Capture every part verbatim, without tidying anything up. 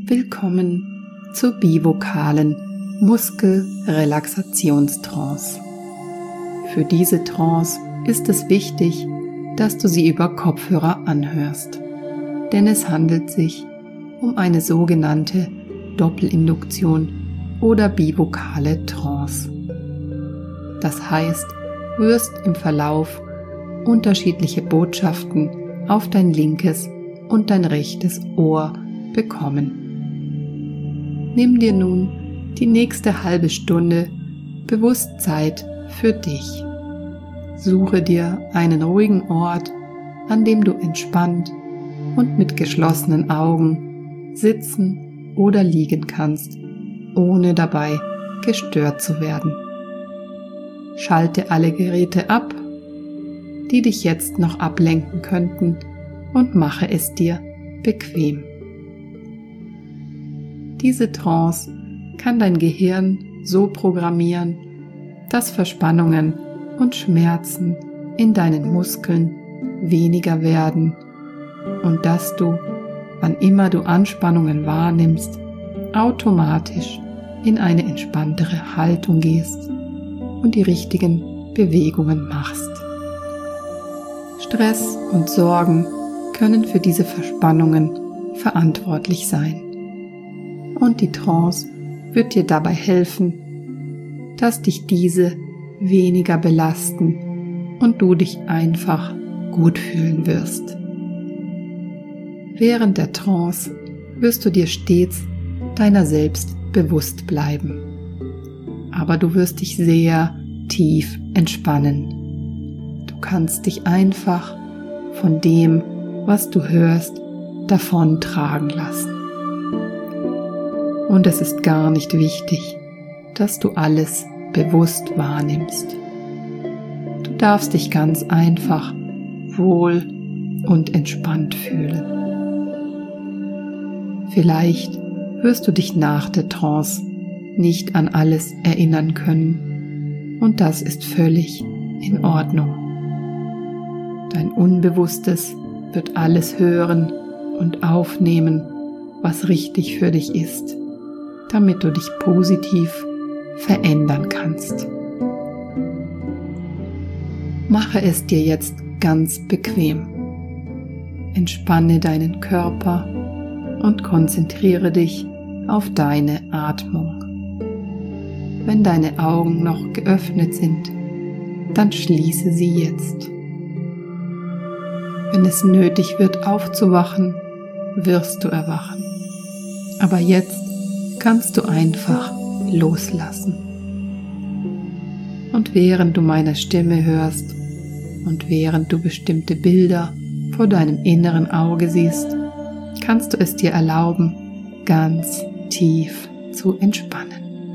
Willkommen zur bivokalen Muskelrelaxationstrance. Für diese Trance ist es wichtig, dass du sie über Kopfhörer anhörst, denn es handelt sich um eine sogenannte Doppelinduktion oder bivokale Trance. Das heißt, du wirst im Verlauf unterschiedliche Botschaften auf dein linkes und dein rechtes Ohr bekommen. Nimm dir nun die nächste halbe Stunde bewusst Zeit für dich. Suche dir einen ruhigen Ort, an dem du entspannt und mit geschlossenen Augen sitzen oder liegen kannst, ohne dabei gestört zu werden. Schalte alle Geräte ab, die dich jetzt noch ablenken könnten, und mache es dir bequem. Diese Trance kann dein Gehirn so programmieren, dass Verspannungen und Schmerzen in deinen Muskeln weniger werden und dass du, wann immer du Anspannungen wahrnimmst, automatisch in eine entspanntere Haltung gehst und die richtigen Bewegungen machst. Stress und Sorgen können für diese Verspannungen verantwortlich sein. Und die Trance wird dir dabei helfen, dass dich diese weniger belasten und du dich einfach gut fühlen wirst. Während der Trance wirst du dir stets deiner selbst bewusst bleiben. Aber du wirst dich sehr tief entspannen. Du kannst dich einfach von dem, was du hörst, davon tragen lassen. Und es ist gar nicht wichtig, dass du alles bewusst wahrnimmst. Du darfst dich ganz einfach wohl und entspannt fühlen. Vielleicht wirst du dich nach der Trance nicht an alles erinnern können, und das ist völlig in Ordnung. Dein Unbewusstes wird alles hören und aufnehmen, was richtig für dich ist, damit du dich positiv verändern kannst. Mache es dir jetzt ganz bequem. Entspanne deinen Körper und konzentriere dich auf deine Atmung. Wenn deine Augen noch geöffnet sind, dann schließe sie jetzt. Wenn es nötig wird, aufzuwachen, wirst du erwachen. Aber jetzt kannst du einfach loslassen. Und während du meine Stimme hörst und während du bestimmte Bilder vor deinem inneren Auge siehst, kannst du es dir erlauben, ganz tief zu entspannen.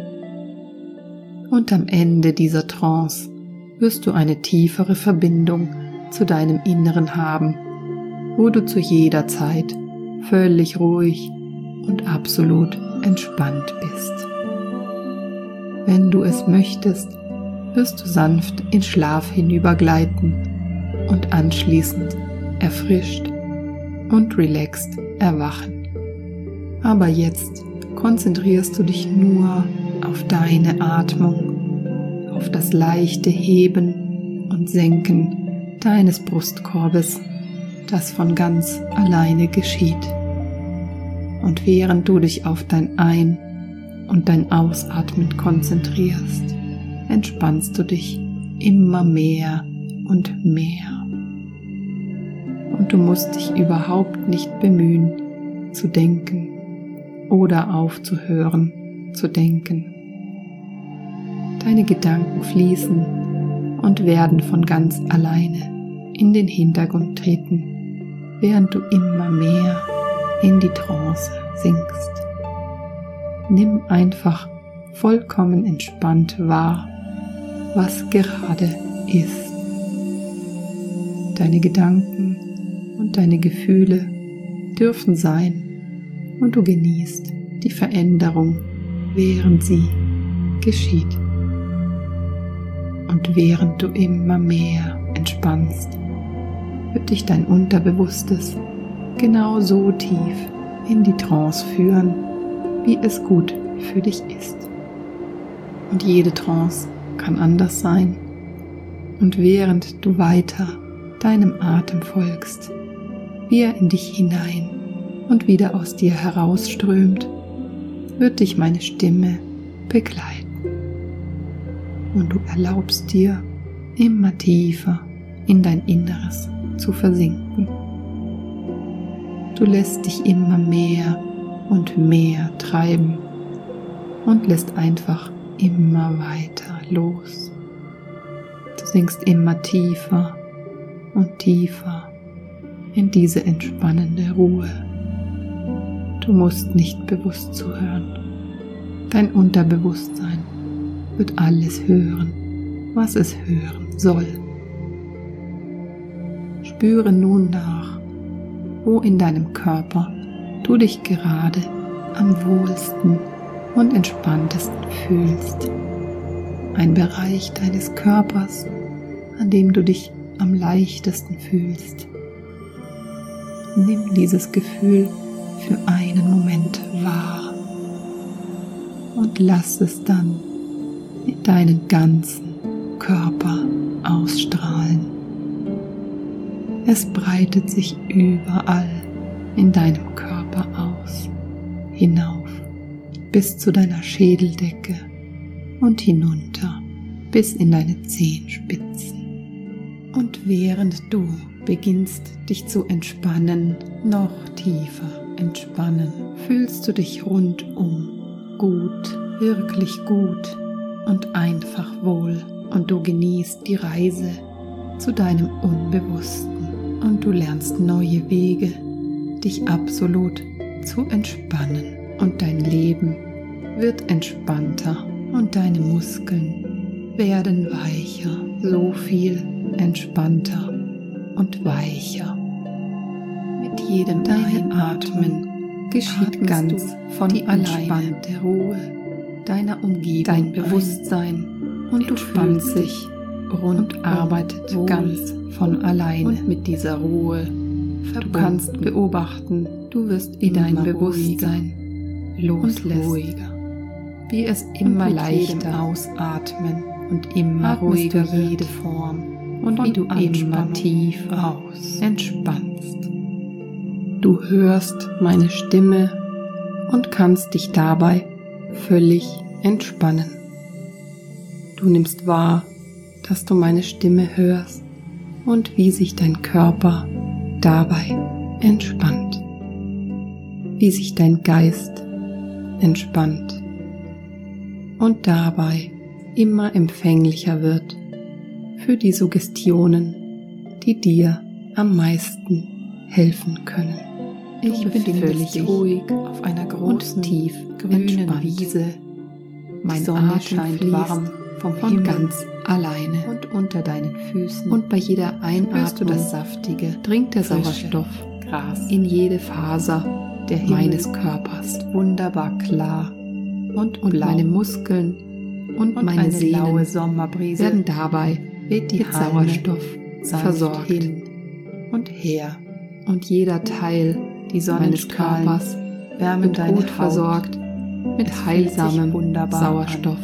Und am Ende dieser Trance wirst du eine tiefere Verbindung zu deinem Inneren haben, wo du zu jeder Zeit völlig ruhig und absolut entspannt bist. Wenn du es möchtest, wirst du sanft in Schlaf hinübergleiten und anschließend erfrischt und relaxed erwachen. Aber jetzt konzentrierst du dich nur auf deine Atmung, auf das leichte Heben und Senken deines Brustkorbes, das von ganz alleine geschieht. Und während du dich auf dein Ein- und dein Ausatmen konzentrierst, entspannst du dich immer mehr und mehr. Und du musst dich überhaupt nicht bemühen, zu denken oder aufzuhören zu denken. Deine Gedanken fließen und werden von ganz alleine in den Hintergrund treten, während du immer mehr in die Trance sinkst. Nimm einfach vollkommen entspannt wahr, was gerade ist. Deine Gedanken und deine Gefühle dürfen sein und du genießt die Veränderung, während sie geschieht. Und während du immer mehr entspannst, wird dich dein Unterbewusstes genau so tief in die Trance führen, wie es gut für dich ist. Und jede Trance kann anders sein. Und während du weiter deinem Atem folgst, wie er in dich hinein und wieder aus dir herausströmt, wird dich meine Stimme begleiten. Und du erlaubst dir, immer tiefer in dein Inneres zu versinken. Du lässt dich immer mehr und mehr treiben und lässt einfach immer weiter los. Du sinkst immer tiefer und tiefer in diese entspannende Ruhe. Du musst nicht bewusst zuhören. Dein Unterbewusstsein wird alles hören, was es hören soll. Spüre nun nach, wo in deinem Körper du dich gerade am wohlsten und entspanntesten fühlst. Ein Bereich deines Körpers, an dem du dich am leichtesten fühlst. Nimm dieses Gefühl für einen Moment wahr und lass es dann in deinen ganzen Körper ausstrahlen. Es breitet sich überall in deinem Körper aus, hinauf bis zu deiner Schädeldecke und hinunter bis in deine Zehenspitzen. Und während du beginnst, dich zu entspannen, noch tiefer entspannen, fühlst du dich rundum gut, wirklich gut und einfach wohl. Und du genießt die Reise zu deinem Unbewussten. Und du lernst neue Wege, dich absolut zu entspannen. Und dein Leben wird entspannter und deine Muskeln werden weicher, so viel entspannter und weicher. Mit jedem Einatmen geschieht ganz von allein der Ruhe deiner Umgebung, dein Bewusstsein und du spannst dich und arbeitet ganz von alleine. Und mit dieser Ruhe du kannst beobachten, du wirst in dein Bewusstsein loslässt, wie es immer leichter ausatmen und immer ruhiger jede Form und wie du immer tiefer aus entspannst. Du hörst meine Stimme und kannst dich dabei völlig entspannen. Du nimmst wahr, dass du meine Stimme hörst und wie sich dein Körper dabei entspannt, wie sich dein Geist entspannt und dabei immer empfänglicher wird für die Suggestionen, die dir am meisten helfen können. Ich bin völlig ruhig auf einer großen, tief grünen Wiese. Mein Sonne scheint warm vom von Himmel ganz alleine und unter deinen Füßen. Und bei jeder Einatmung hörst du das saftige, dringt der Sauerstoff Gras in jede Faser der meines Körpers. Wunderbar klar und, und deine Muskeln und, und meine Sehnen Sommerbrise werden dabei weht die mit Sauerstoff versorgt hin und her. Und jeder Teil die meines Körpers wärmend gut Haut versorgt mit es heilsamem Sauerstoff.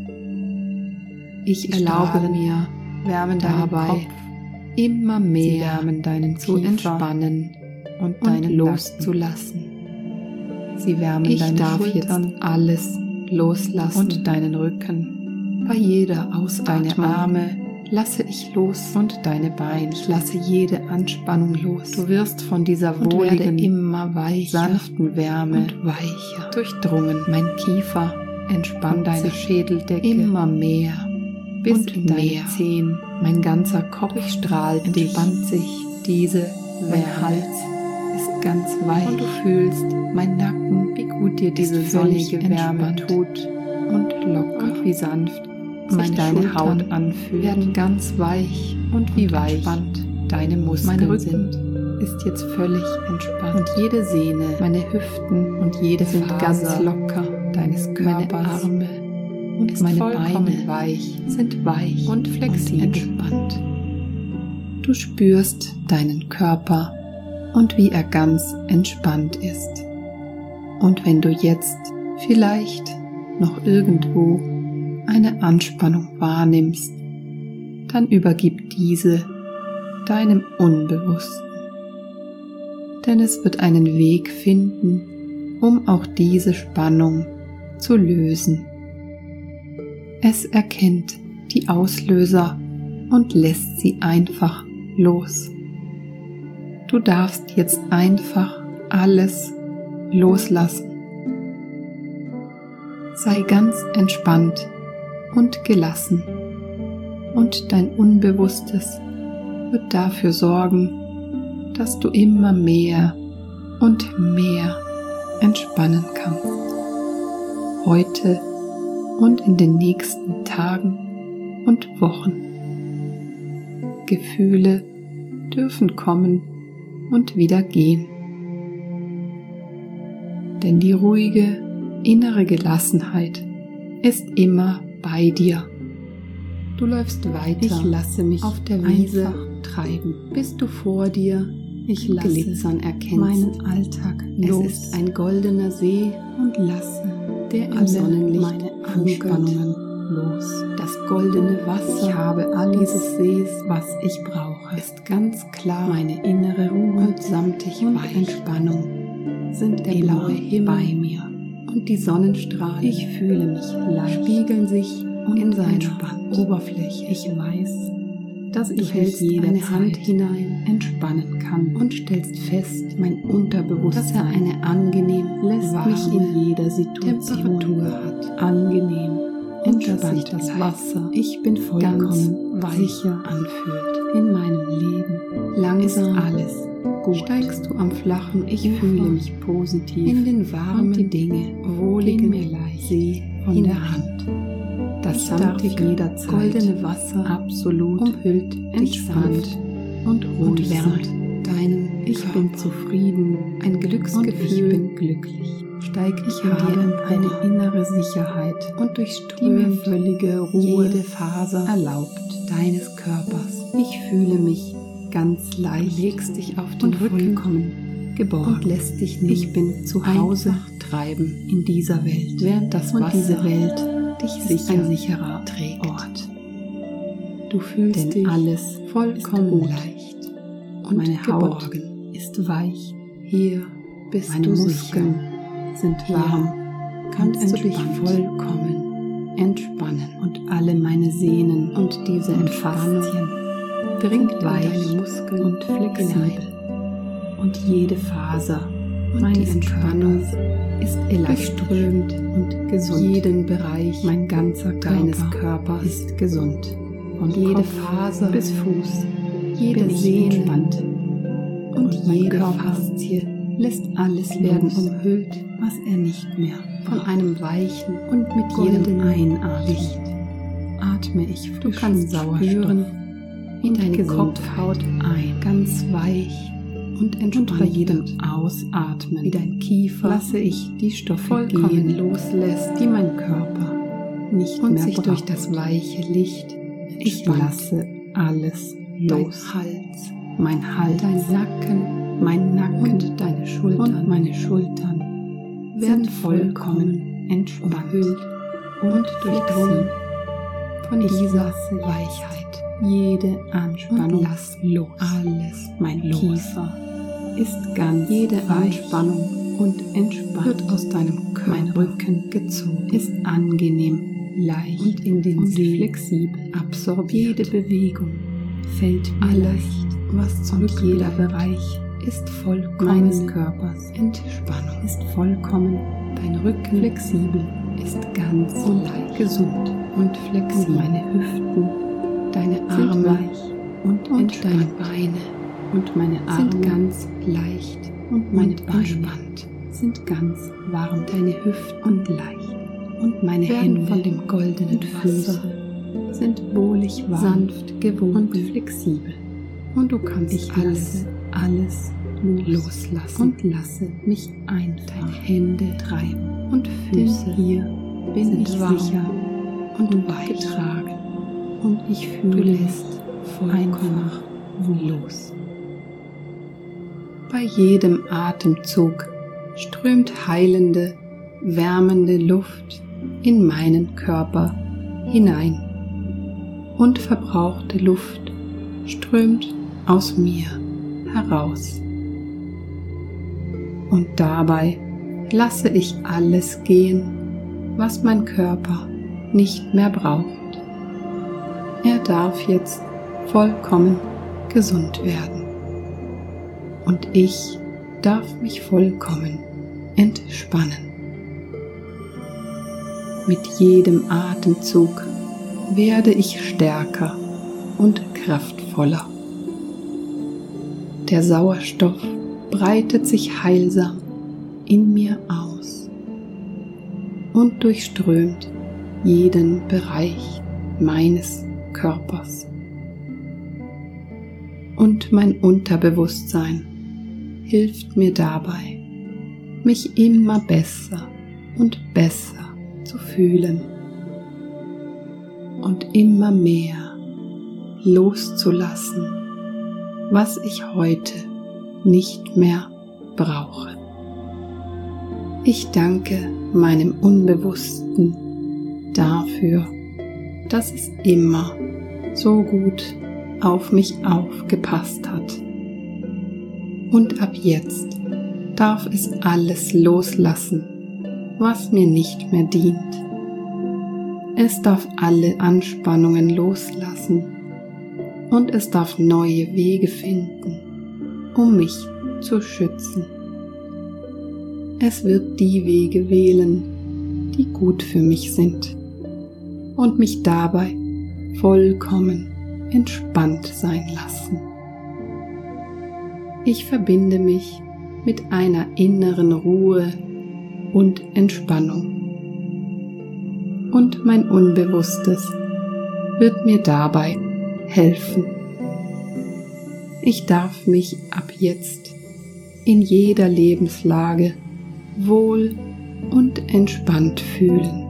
An. Ich die erlaube mir, wärmen dabei Kopf, immer mehr deinen zu Kiefer entspannen und, und deinen loszulassen. Sie wärmen ich deine darf Schultern, jetzt alles loslassen und deinen Rücken. Bei jeder Ausatmung deine Arme lasse ich los und deine Beine. Ich lasse jede Anspannung los. Du wirst von dieser wohligen, immer weicher, sanften Wärme und weicher durchdrungen. Mein Kiefer entspannt deine Schädeldecke immer mehr bis und in deine Zehen. Mein ganzer Kopf strahlt, entspannt sich. Diese, mein Hals ist ganz weich und du fühlst mein Nacken, wie gut dir diese sonnige Wärme tut und locker und wie sanft meine deine Haut anfühlt, werden ganz weich und wie und weich entspannt deine Muskeln mein Rücken sind, ist jetzt völlig entspannt und jede Sehne, meine Hüften und jede sind Faser ganz locker deines Körpers, meine Arme und meine Beine weich, sind weich und flexibel und entspannt. Du spürst deinen Körper und wie er ganz entspannt ist. Und wenn du jetzt vielleicht noch irgendwo eine Anspannung wahrnimmst, dann übergib diese deinem Unbewussten. Denn es wird einen Weg finden, um auch diese Spannung zu lösen. Es erkennt die Auslöser und lässt sie einfach los. Du darfst jetzt einfach alles loslassen. Sei ganz entspannt und gelassen, und dein Unbewusstes wird dafür sorgen, dass du immer mehr und mehr entspannen kannst. Heute und in den nächsten Tagen und Wochen. Gefühle dürfen kommen und wieder gehen. Denn die ruhige innere Gelassenheit ist immer bei dir. Du läufst weiter. Ich lasse mich auf der Wiese treiben, bis du vor dir ich lasse Glitzern erkennst. meinen Alltag los. Es ist ein goldener See und lasse der im alle Sonnenlicht meine funkelt. Anspannungen los. Das goldene Wasser Ich habe alles, dieses Sees was ich brauche. ist ganz klar. Meine innere Ruhe und samtig und weich. Entspannung sind Der immer blaue Himmel bei mir. und die Sonnenstrahlen Ich fühle mich leicht spiegeln sich und in seiner entspannt. Oberfläche. Ich weiß, dass Du ich hältst mich eine jederzeit Hand hinein entspannen kann und stellst fest, mein dass Unterbewusstsein er eine angenehm lässt warme mich in jeder Situation Temperatur hat. angenehm Und dass sich entspannt das bleibt. Wasser Ich bin vollkommen ganz sicher anfühlt. in meinem Leben. Langsam Ist alles gut. steigst du am flachen Ich Ufer fühle mich positiv in den warmen, und die Dinge wohligen gehen mir leicht See von hinein. der Hand. Das Das samtige, samtige jederzeit goldene Wasser absolut umhüllt dich entspannt sanft und ruhig und wärmt sein. deinen Ich Körper. bin zufrieden, Ein und ich Glücksgefühl bin glücklich. steigt Ich in dir habe empor eine innere Sicherheit, und die mir durchströmt völlige Ruhe jede Faser erlaubt. deines Körpers. Ich fühle mich ganz Du leicht legst dich auf den und Rücken vollkommen geborgen. und lässt dich nicht Ich bin zu Hause einfach treiben, in dieser Welt, während das und Wasser diese Welt dich ist sicher ein sicherer trägt. Ort. Du fühlst Denn dich alles vollkommen ist gut. leicht und Meine Haut geborgen. ist weich, Hier bist meine du Muskeln sicher. sind Hier warm kannst und du dich entspannt. vollkommen entspannen. und alle meine Sehnen Und diese und Entspannung Faszien dringt sind in weich deine Muskeln und flexibel. hinein. Und jede Faser Und meines die Entspannung Körpers ist elastisch durchströmt und gesund. jeden Bereich Mein ganzer deines Körper Körpers. ist gesund. Von Jede Kopf Faser bis Fuß jede bin ich Sehne entspannt. und, Und mein jede Körper Faszie lässt alles werden los, umhüllt was er nicht mehr von braucht. einem weichen Und mit jedem goldenen Einatmen Licht. atme ich Du frischen kannst Sauerstoff spüren, wie und deine Gesundheit Kopfhaut ein. ganz weich und Und entspannt bei jedem wird, Ausatmen wie dein Kiefer lasse ich die Stoffe vollkommen gehen, loslässt die mein Körper nicht und mehr sich braucht. durch das weiche Licht Ich entspannt. lasse alles Dein los. Hals, Mein Hals, dein Nacken mein Nacken und deine Schultern und meine Schultern werden sind vollkommen entspannt umhüllt und durchdrungen von Ich dieser lasse Weichheit. jede Und Anspannung lass los. alles Mein los. Kiefer ist ganz Jede weich Anspannung und entspannt. wird aus deinem Körper Mein Rücken gezogen ist angenehm, leicht und in den und See flexibel. absorbiert. Jede Bewegung fällt mir Alles, leicht was und jeder zurückbleibt, Bereich ist vollkommen meines Körpers Entspannung. ist vollkommen Dein Rücken flexibel, ist ganz und leicht gesund. und Und flexibel. meine Hüften Deine sind Arme weich und, und entspannt. deine Beine Und meine Arme sind ganz leicht und meine und Beine entspannt. sind ganz warm Deine Hüften und leicht. Und meine werden Hände von dem goldenen und Füße Wasser sind wohlig warm sanft und gewoben flexibel. und du kannst Ich alles lasse alles los loslassen und lasse mich einfach deine Hände treiben. und Denn Füße hier bin sind ich warm sicher und und weich. getragen. Und ich Du fühle mich lässt vollkommen einfach los. Bei jedem Atemzug strömt heilende, wärmende Luft in meinen Körper hinein und verbrauchte Luft strömt aus mir heraus. Und dabei lasse ich alles gehen, was mein Körper nicht mehr braucht. Er darf jetzt vollkommen gesund werden. Und ich darf mich vollkommen entspannen. Mit jedem Atemzug werde ich stärker und kraftvoller. Der Sauerstoff breitet sich heilsam in mir aus und durchströmt jeden Bereich meines Körpers. Und mein Unterbewusstsein hilft mir dabei, mich immer besser und besser zu fühlen und immer mehr loszulassen, was ich heute nicht mehr brauche. Ich danke meinem Unbewussten dafür, dass es immer so gut auf mich aufgepasst hat. Und ab jetzt darf es alles loslassen, was mir nicht mehr dient. Es darf alle Anspannungen loslassen und es darf neue Wege finden, um mich zu schützen. Es wird die Wege wählen, die gut für mich sind und mich dabei vollkommen entspannt sein lassen. Ich verbinde mich mit einer inneren Ruhe und Entspannung. Und mein Unbewusstes wird mir dabei helfen. Ich darf mich ab jetzt in jeder Lebenslage wohl und entspannt fühlen.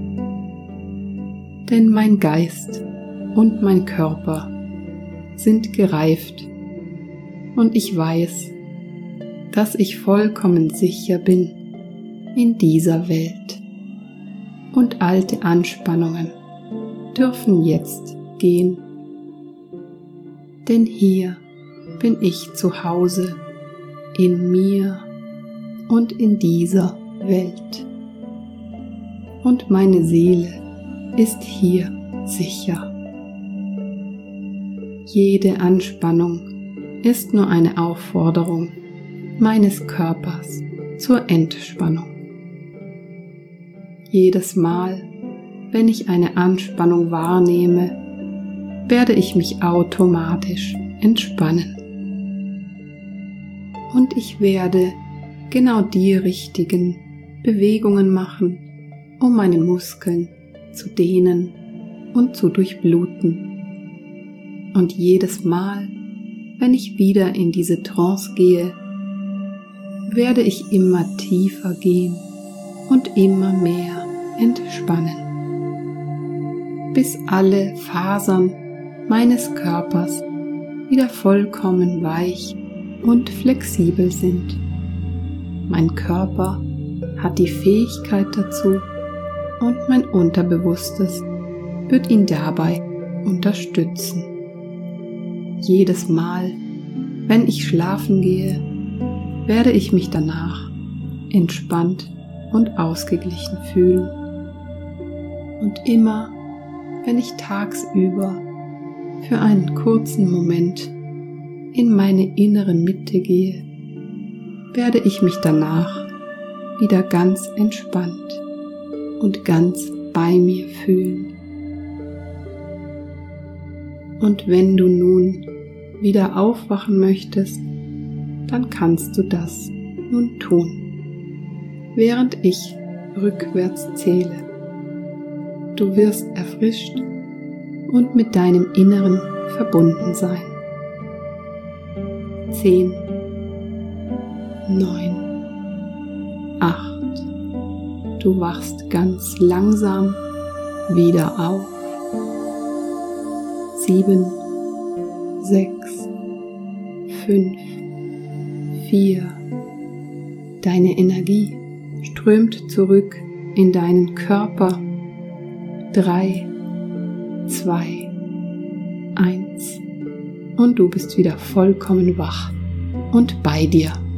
Denn mein Geist und mein Körper sind gereift und ich weiß, dass ich vollkommen sicher bin in dieser Welt. Und alte Anspannungen dürfen jetzt gehen. Denn hier bin ich zu Hause in mir und in dieser Welt. Und meine Seele ist hier sicher. Jede Anspannung ist nur eine Aufforderung meines Körpers zur Entspannung. Jedes Mal, wenn ich eine Anspannung wahrnehme, werde ich mich automatisch entspannen. Und ich werde genau die richtigen Bewegungen machen, um meine Muskeln zu dehnen und zu durchbluten. Und jedes Mal, wenn ich wieder in diese Trance gehe, werde ich immer tiefer gehen und immer mehr entspannen, bis alle Fasern meines Körpers wieder vollkommen weich und flexibel sind. Mein Körper hat die Fähigkeit dazu und mein Unterbewusstes wird ihn dabei unterstützen. Jedes Mal, wenn ich schlafen gehe, werde ich mich danach entspannt und ausgeglichen fühlen. Und immer, wenn ich tagsüber für einen kurzen Moment in meine innere Mitte gehe, werde ich mich danach wieder ganz entspannt und ganz bei mir fühlen. Und wenn du nun wieder aufwachen möchtest, dann kannst du das nun tun, während ich rückwärts zähle. Du wirst erfrischt und mit deinem Inneren verbunden sein. Zehn, neun, acht. Du wachst ganz langsam wieder auf. Sieben, sechs, fünf, vier, Deine Energie strömt zurück in deinen Körper. Drei, zwei, eins. Und du bist wieder vollkommen wach und bei dir.